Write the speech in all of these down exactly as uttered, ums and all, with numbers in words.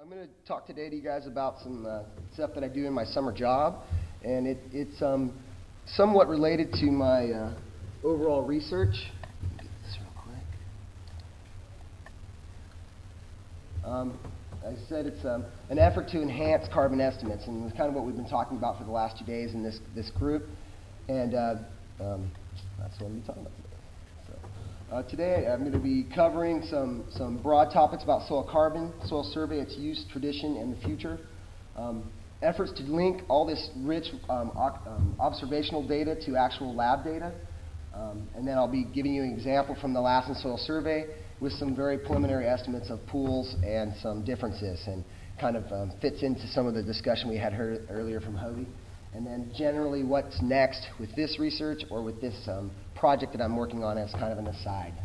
I'm going to talk today to you guys about some uh, stuff that I do in my summer job, and it, it's um, somewhat related to my uh, overall research. Get this real quick. Um, I said it's um, an effort to enhance carbon estimates, and it's kind of what we've been talking about for the last two days in this, this group, and uh, um, that's what I'm going to be talking about today. Uh, today I'm going to be covering some, some broad topics about soil carbon, soil survey, its use, tradition, and the future. Um, efforts to link all this rich um, um, observational data to actual lab data. Um, and then I'll be giving you an example from the Lassen Soil Survey with some very preliminary estimates of pools and some differences, and kind of um, fits into some of the discussion we had heard earlier from Hobie. And then generally what's next with this research or with this um, project that I'm working on as kind of an aside.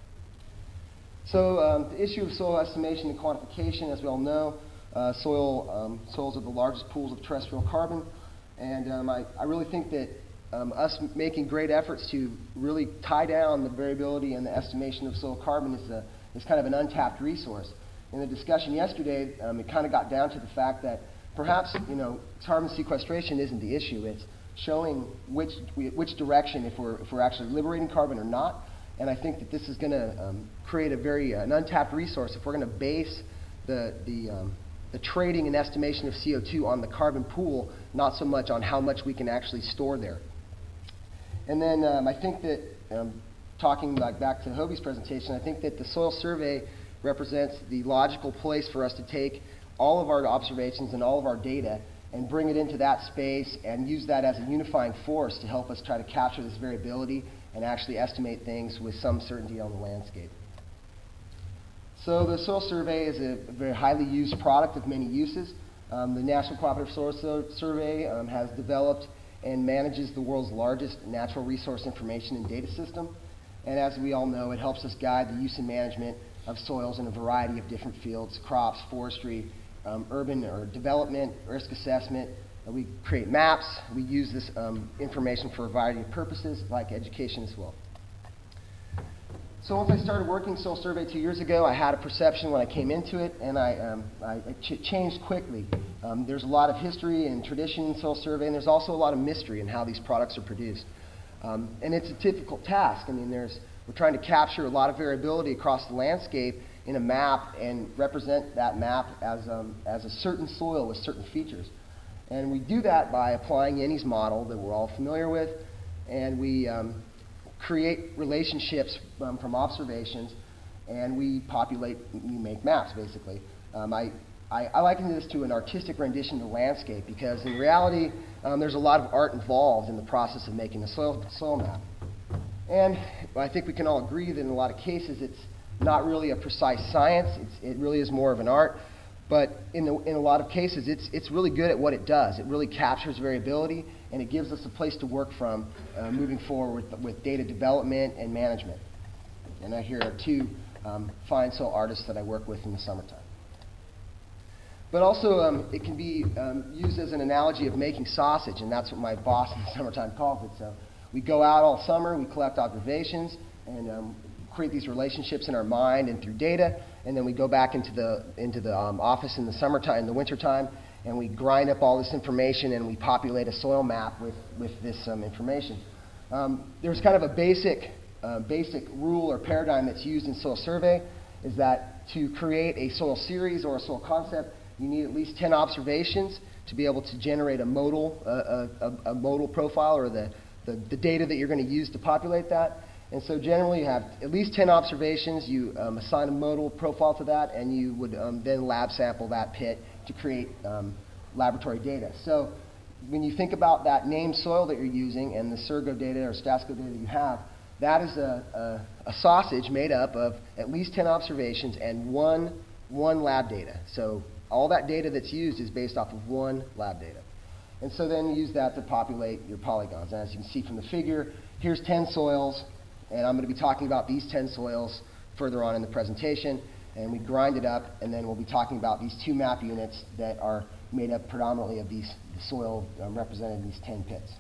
So um, the issue of soil estimation and quantification, as we all know, uh, soil um, soils are the largest pools of terrestrial carbon, and um, I, I really think that um, us making great efforts to really tie down the variability and the estimation of soil carbon is, a, is kind of an untapped resource. In the discussion yesterday, um, it kind of got down to the fact that perhaps, you know, carbon sequestration isn't the issue. It's showing which which direction, if we're if we're actually liberating carbon or not. And I think that this is going to um, create a very uh, an untapped resource if we're going to base the the um, the trading and estimation of C O two on the carbon pool, not so much on how much we can actually store there. And then um, I think that um, talking like back to Hobie's presentation, I think that the soil survey represents the logical place for us to take all of our observations and all of our data and bring it into that space and use that as a unifying force to help us try to capture this variability and actually estimate things with some certainty on the landscape. So the soil survey is a very highly used product of many uses. Um, the National Cooperative Soil Survey um, has developed and manages the world's largest natural resource information and data system. And as we all know, it helps us guide the use and management of soils in a variety of different fields: crops, forestry, Um, urban or development, risk assessment. Uh, we create maps. We use this um, information for a variety of purposes, like education as well. So once I started working soil survey two years ago, I had a perception when I came into it, and I, um, I it ch changed quickly. Um, there's a lot of history and tradition in soil survey, and there's also a lot of mystery in how these products are produced. Um, and it's a difficult task. I mean, there's we're trying to capture a lot of variability across the landscape in a map and represent that map as, um, as a certain soil with certain features. And we do that by applying Yenny's model that we're all familiar with, and we um, create relationships um, from observations, and we populate, we make maps, basically. Um, I, I, I liken this to an artistic rendition of the landscape, because in reality, um, there's a lot of art involved in the process of making a soil, soil map. And I think we can all agree that in a lot of cases, it's not really a precise science. It's, it really is more of an art. But in, the, in a lot of cases, it's, it's really good at what it does. It really captures variability, and it gives us a place to work from uh, moving forward with, with data development and management. And I here are two um, fine soil artists that I work with in the summertime. But also, um, it can be um, used as an analogy of making sausage, and that's what my boss in the summertime calls it. So we go out all summer, we collect observations, and um, create these relationships in our mind and through data, and then we go back into the into the um, office in the summertime, in the wintertime, and we grind up all this information and we populate a soil map with with this um, information. Um, there's kind of a basic uh, basic rule or paradigm that's used in soil survey, is that to create a soil series or a soil concept, you need at least ten observations to be able to generate a modal uh, a, a modal profile, or the, the the data that you're going to use to populate that. And so generally you have at least ten observations, you um, assign a modal profile to that, and you would um, then lab sample that pit to create um, laboratory data. So when you think about that named soil that you're using and the Surgo data or Stasco data that you have, that is a, a, a sausage made up of at least ten observations and one, one lab data. So all that data that's used is based off of one lab data. And so then you use that to populate your polygons. And as you can see from the figure, here's ten soils. And I'm going to be talking about these ten soils further on in the presentation. And we grind it up, and then we'll be talking about these two map units that are made up predominantly of these the soil um, represented in these ten pits.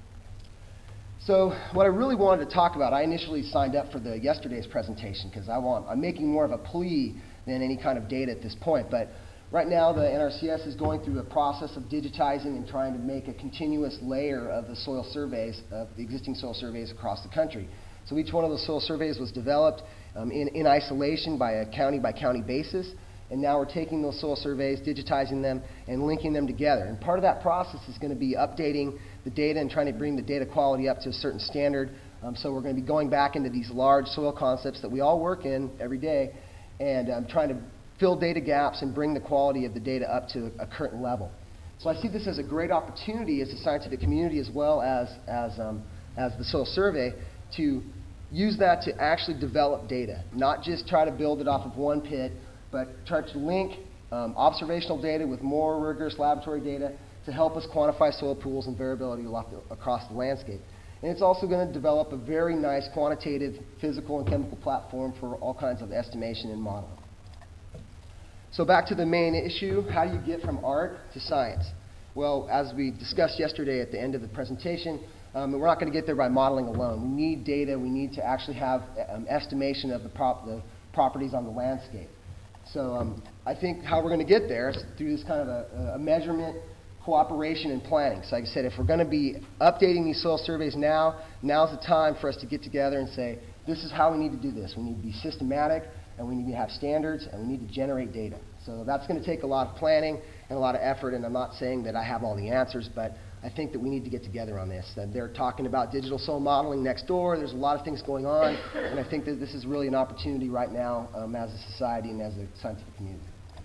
So what I really wanted to talk about, I initially signed up for the yesterday's presentation because I want, I'm making more of a plea than any kind of data at this point. But right now the N R C S is going through a process of digitizing and trying to make a continuous layer of the soil surveys, of the existing soil surveys across the country. So each one of those soil surveys was developed um, in, in isolation by a county by county basis. And now we're taking those soil surveys, digitizing them, and linking them together. And part of that process is going to be updating the data and trying to bring the data quality up to a certain standard. Um, so we're going to be going back into these large soil concepts that we all work in every day and um, trying to fill data gaps and bring the quality of the data up to a current level. So I see this as a great opportunity as a scientific community as well as, as, um, as the soil survey to use that to actually develop data, not just try to build it off of one pit, but try to link um, observational data with more rigorous laboratory data to help us quantify soil pools and variability across the landscape. And it's also going to develop a very nice quantitative physical and chemical platform for all kinds of estimation and modeling. So back to the main issue, how do you get from art to science? Well, as we discussed yesterday at the end of the presentation, um, we're not going to get there by modeling alone. We need data. We need to actually have um, estimation of the, prop the properties on the landscape. So um, I think how we're going to get there is through this kind of a, a measurement, cooperation, and planning. So like I said, if we're going to be updating these soil surveys now, now's the time for us to get together and say, this is how we need to do this. We need to be systematic, and we need to have standards, and we need to generate data. So that's going to take a lot of planning and a lot of effort, and I'm not saying that I have all the answers, but I think that we need to get together on this. And they're talking about digital soil modeling next door. There's a lot of things going on, and I think that this is really an opportunity right now um, as a society and as a scientific community.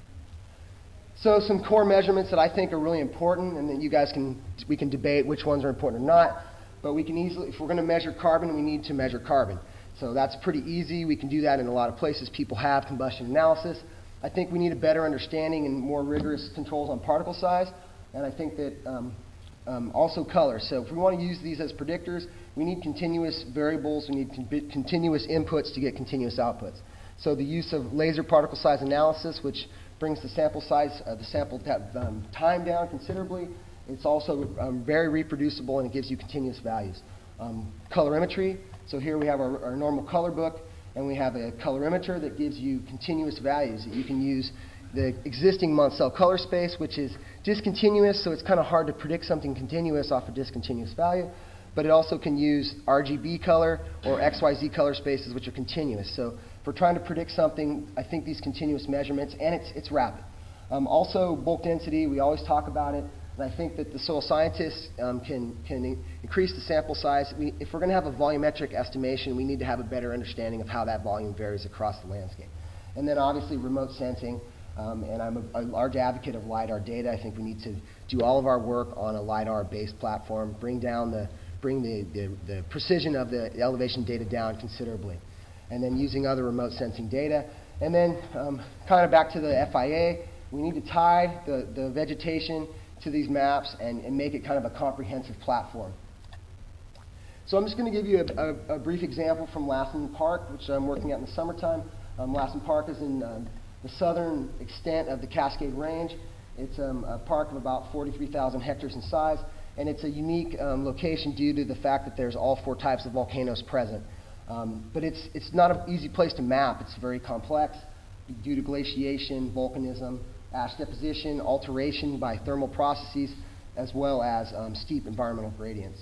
So some core measurements that I think are really important, and then you guys can, we can debate which ones are important or not, but we can easily, if we're going to measure carbon, we need to measure carbon. So that's pretty easy. We can do that in a lot of places. People have combustion analysis. I think we need a better understanding and more rigorous controls on particle size, and I think that um, um, also color. So if we want to use these as predictors, we need continuous variables. We need con continuous inputs to get continuous outputs. So the use of laser particle size analysis, which brings the sample size, uh, the sample um, time down considerably. It's also um, very reproducible, and it gives you continuous values. Um, colorimetry. So here we have our, our normal color book, and we have a colorimeter that gives you continuous values that you can use. The existing Montcel color space, which is discontinuous, so it's kind of hard to predict something continuous off a discontinuous value, but it also can use R G B color or X Y Z color spaces, which are continuous. So if we're trying to predict something, I think these continuous measurements, and it's, it's rapid. Um, also, bulk density, we always talk about it. And I think that the soil scientists um, can, can in increase the sample size. We, if we're going to have a volumetric estimation, we need to have a better understanding of how that volume varies across the landscape. And then obviously remote sensing, um, and I'm a, a large advocate of LiDAR data. I think we need to do all of our work on a LiDAR-based platform, bring down the, bring the, the, the precision of the elevation data down considerably. And then using other remote sensing data. And then um, kind of back to the F I A, we need to tie the, the vegetation to these maps and, and make it kind of a comprehensive platform. So I'm just going to give you a, a, a brief example from Lassen Park, which I'm working at in the summertime. Um, Lassen Park is in um, the southern extent of the Cascade Range. It's um, a park of about forty-three thousand hectares in size, and it's a unique um, location due to the fact that there's all four types of volcanoes present. Um, but it's, it's not an easy place to map. It's very complex due to glaciation, volcanism, ash deposition, alteration by thermal processes, as well as um, steep environmental gradients.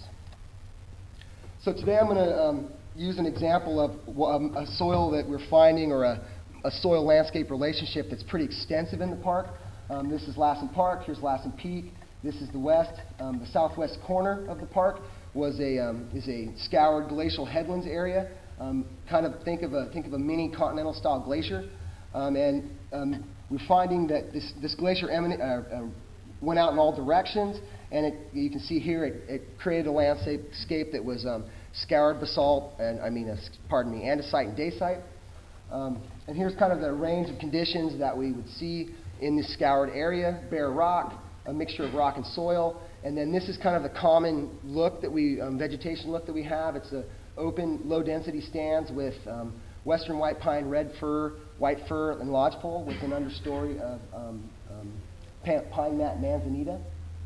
So today I'm going to um, use an example of um, a soil that we're finding, or a, a soil landscape relationship that's pretty extensive in the park. Um, this is Lassen Park. Here's Lassen Peak. This is the west. Um, the southwest corner of the park was a, um, is a scoured glacial headlands area. Um, kind of think of a, think of a mini continental style glacier. Um, and um, we're finding that this, this glacier eminent, uh, uh, went out in all directions, and it, you can see here it, it created a landscape that was um, scoured basalt, and I mean, uh, pardon me, andesite and dacite. Um, and here's kind of the range of conditions that we would see in this scoured area: bare rock, a mixture of rock and soil, and then this is kind of the common look that we, um, vegetation look that we have. It's a open, low-density stands with um, western white pine, red fir, white fir, and lodgepole with an understory of um, um, pine mat manzanita.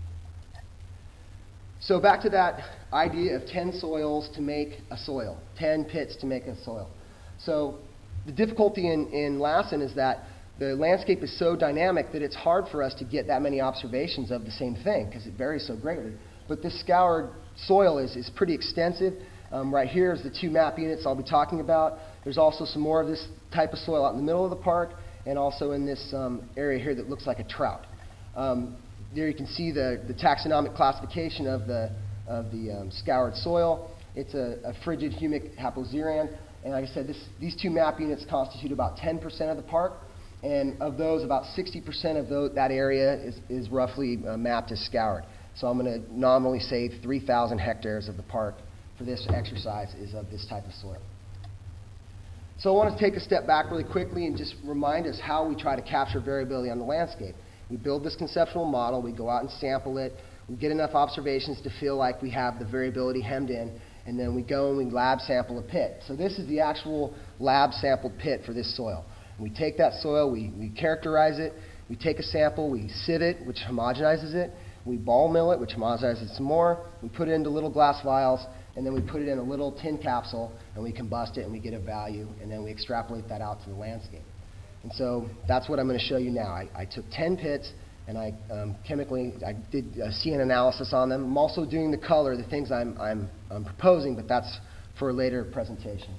So back to that idea of ten soils to make a soil, ten pits to make a soil. So the difficulty in, in Lassen is that the landscape is so dynamic that it's hard for us to get that many observations of the same thing because it varies so greatly. But this scoured soil is, is pretty extensive. Um, right here is the two map units I'll be talking about. There's also some more of this type of soil out in the middle of the park and also in this um, area here that looks like a trout. Um, there you can see the, the taxonomic classification of the, of the um, scoured soil. It's a, a frigid humic hapoxeran. And like I said, this, these two map units constitute about ten percent of the park. And of those, about sixty percent of those, that area is, is roughly uh, mapped as scoured. So I'm going to nominally say three thousand hectares of the park for this exercise is of this type of soil. So I want to take a step back really quickly and just remind us how we try to capture variability on the landscape. We build this conceptual model, we go out and sample it, we get enough observations to feel like we have the variability hemmed in, and then we go and we lab sample a pit. So this is the actual lab sampled pit for this soil. And we take that soil, we, we characterize it, we take a sample, we sieve it, which homogenizes it, we ball mill it, which homogenizes it some more, we put it into little glass vials, and then we put it in a little tin capsule, and we combust it, and we get a value, and then we extrapolate that out to the landscape. And so that's what I'm going to show you now. I, I took ten pits, and I um, chemically, I did a C N analysis on them. I'm also doing the color, the things I'm, I'm, I'm proposing, but that's for a later presentation.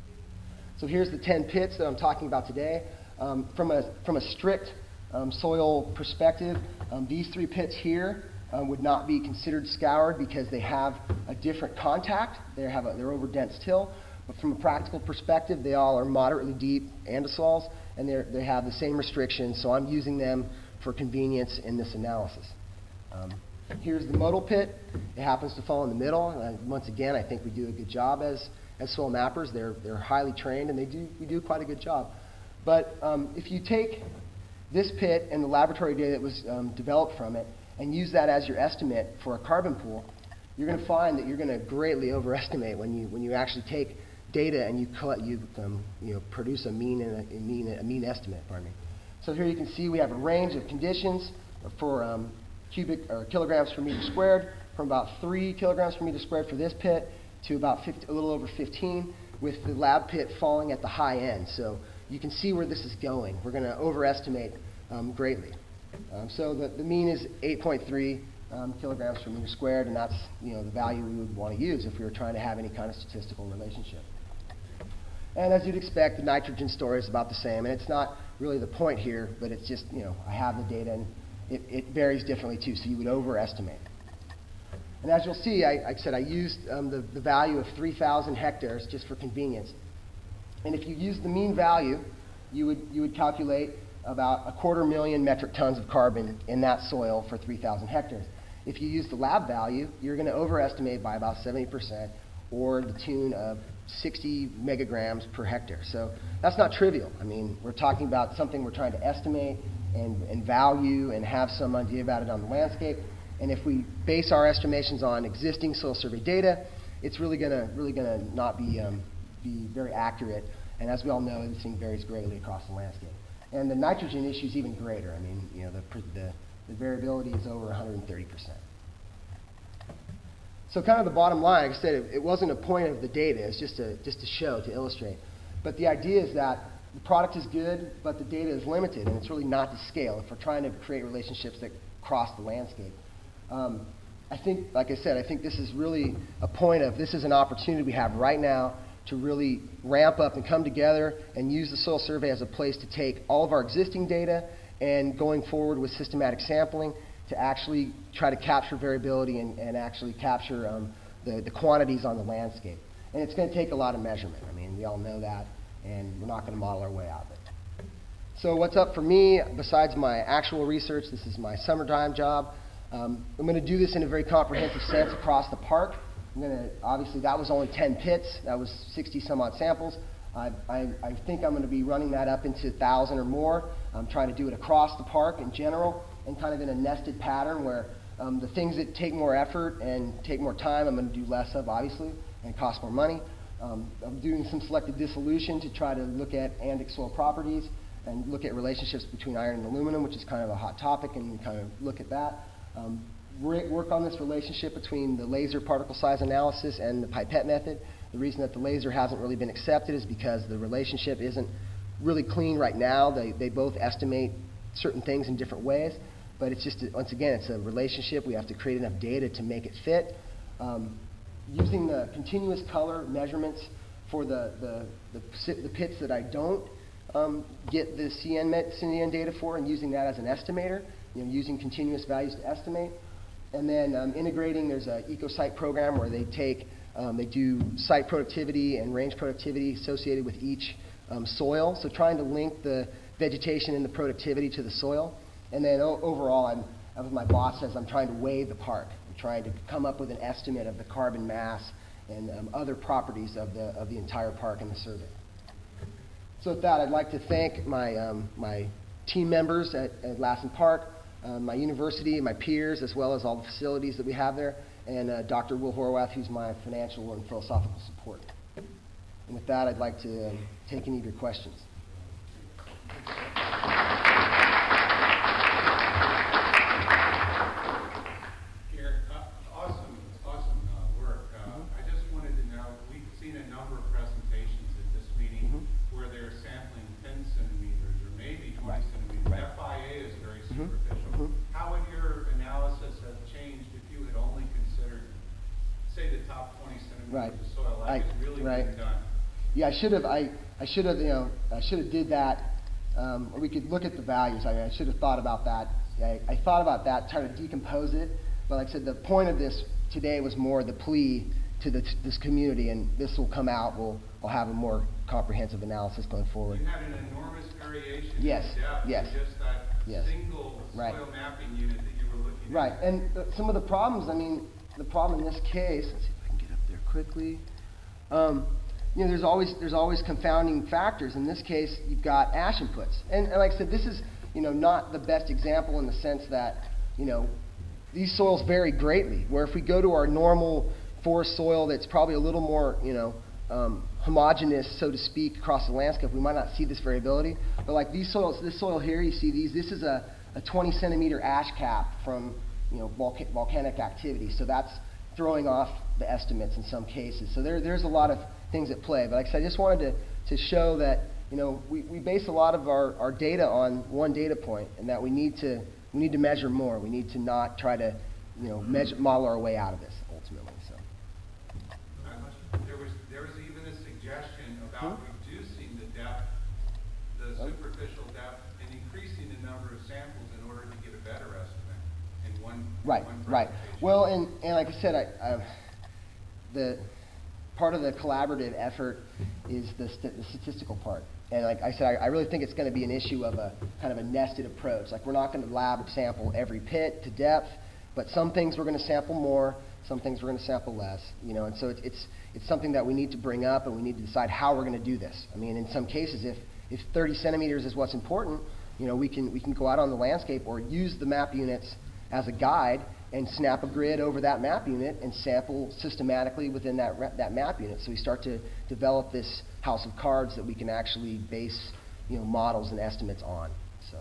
So here's the ten pits that I'm talking about today. Um, from, a, from a strict um, soil perspective, um, these three pits here um, would not be considered scoured because they have a different contact. They have a, they're over dense till. But from a practical perspective, they all are moderately deep andisols, and they're, they have the same restrictions, so I'm using them for convenience in this analysis. Um, here's the modal pit. It happens to fall in the middle. And once again, I think we do a good job as, as soil mappers. They're, they're highly trained, and they do, we do quite a good job. But um, if you take this pit and the laboratory data that was um, developed from it and use that as your estimate for a carbon pool, you're going to find that you're going to greatly overestimate when you, when you actually take data and you, collect, you, um, you know, produce a mean, and a, a, mean, a mean estimate. Pardon me. So here you can see we have a range of conditions for um, cubic or kilograms per meter squared, from about three kilograms per meter squared for this pit to about fifty, a little over fifteen, with the lab pit falling at the high end. So you can see where this is going. We're going to overestimate um, greatly. Um, so the, the mean is eight point three um, kilograms per meter squared, and that's, you know, the value we would want to use if we were trying to have any kind of statistical relationship. And as you'd expect, the nitrogen story is about the same, and it's not really the point here, but it's just, you know, I have the data, and it, it varies differently too, so you would overestimate. And as you'll see, I, like I said, I used um, the, the value of three thousand hectares just for convenience. And if you use the mean value, you would, you would calculate about a quarter million metric tons of carbon in that soil for three thousand hectares. If you use the lab value, you're going to overestimate by about seventy percent, or the tune of sixty megagrams per hectare. So that's not trivial. I mean, we're talking about something we're trying to estimate and, and value and have some idea about it on the landscape. And if we base our estimations on existing soil survey data, it's really going to really going to not be um, be very accurate. And as we all know, this thing varies greatly across the landscape. And the nitrogen issue is even greater. I mean, you know, the the, the variability is over one hundred thirty percent. So kind of the bottom line, like I said, it, it wasn't a point of the data. It's just a, just a show to illustrate. But the idea is that the product is good, but the data is limited, and it's really not to scale if we're trying to create relationships that cross the landscape. Um, I think, like I said, I think this is really a point of this is an opportunity we have right now to really ramp up and come together and use the soil survey as a place to take all of our existing data and going forward with systematic sampling to actually try to capture variability and, and actually capture um, the, the quantities on the landscape. And it's going to take a lot of measurement. I mean, we all know that, and we're not going to model our way out of it. So what's up for me, besides my actual research, this is my summertime job. Um, I'm going to do this in a very comprehensive sense across the park. I'm going to, obviously, that was only ten pits. That was sixty some odd samples. I, I, I think I'm going to be running that up into one thousand or more. I'm trying to do it across the park in general, and kind of in a nested pattern where um, the things that take more effort and take more time, I'm going to do less of, obviously, and cost more money. Um, I'm doing some selective dissolution to try to look at andic soil properties and look at relationships between iron and aluminum, which is kind of a hot topic, and we kind of look at that. Um, work on this relationship between the laser particle size analysis and the pipette method. The reason that the laser hasn't really been accepted is because the relationship isn't really clean right now. They, they both estimate certain things in different ways, but it's just, a, once again, it's a relationship. We have to create enough data to make it fit. Um, using the continuous color measurements for the, the, the, the pits that I don't um, get the C N, met, C N data for, and using that as an estimator, you know, using continuous values to estimate. And then um, integrating, there's an EcoSite program where they take, um, they do site productivity and range productivity associated with each um, soil. So trying to link the vegetation and the productivity to the soil. And then o overall, I'm, as my boss says, I'm trying to weigh the park. I'm trying to come up with an estimate of the carbon mass and um, other properties of the, of the entire park in the survey. So with that, I'd like to thank my, um, my team members at, at Lassen Park, uh, my university, my peers, as well as all the facilities that we have there, and uh, Doctor Will Horwath, who's my financial and philosophical support. And with that, I'd like to um, take any of your questions. Right. Of soil, like I, it's really right. been done. Yeah, I should have. I, I should have. You know, I should have did that. Um, or we could look at the values. I, I should have thought about that. I, I thought about that, trying to decompose it. But like I said, the point of this today was more the plea to the, this community, and this will come out. We'll, we'll have a more comprehensive analysis going forward. You had an enormous variation yes. in depth yes. in just that yes. single right. soil mapping unit that you were looking right. at. Right, and uh, some of the problems. I mean, the problem in this case. Let's see if I can get up there quickly. Um, you know, there's always there's always confounding factors. In this case, you've got ash inputs, and, and like I said, this is you know not the best example in the sense that you know these soils vary greatly. Where if we go to our normal forest soil, that's probably a little more you know um, homogeneous, so to speak, across the landscape, we might not see this variability. But like these soils, this soil here, you see these. This is a, a twenty centimeter ash cap from you know volca volcanic activity. So that's throwing off the estimates in some cases. So there, there's a lot of things at play. But like I said, I just wanted to, to show that you know we, we base a lot of our, our data on one data point, and that we need to we need to measure more. We need to not try to you know measure, model our way out of this ultimately. So there was there was even a suggestion about hmm? reducing the depth, the superficial depth, and increasing the number of samples in order to get a better estimate in one. Right. One right. Well, and and like I said, I. I the part of the collaborative effort is the, st the statistical part. And like I said, I, I really think it's going to be an issue of a kind of a nested approach. Like we're not going to lab sample every pit to depth, but some things we're going to sample more, some things we're going to sample less. You know, and so it, it's it's something that we need to bring up, and we need to decide how we're going to do this. I mean, in some cases, if if thirty centimeters is what's important, you know, we can we can go out on the landscape or use the map units as a guide and snap a grid over that map unit and sample systematically within that, that map unit. So we start to develop this house of cards that we can actually base you know, models and estimates on. So.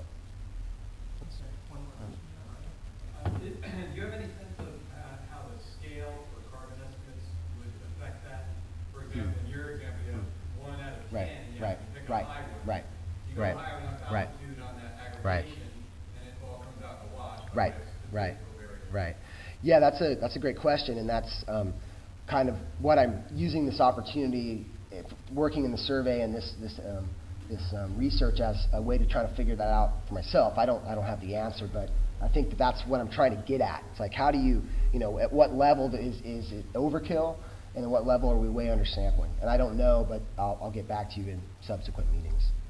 Uh, do you have any sense of uh, how the scale for carbon estimates would affect that? For example, in your example, you have one out of ten, right. you right. have to pick right. a high one. Right. You go right. high enough right. altitude on that aggregation, right. and it all comes out in the wash. Right. Right. Right. Yeah, that's a that's a great question, and that's um, kind of what I'm using this opportunity, if, working in the survey and this this um, this um, research as a way to try to figure that out for myself. I don't I don't have the answer, but I think that that's what I'm trying to get at. It's like, how do you you know at what level is is it overkill, and at what level are we way undersampling? And I don't know, but I'll, I'll get back to you in subsequent meetings.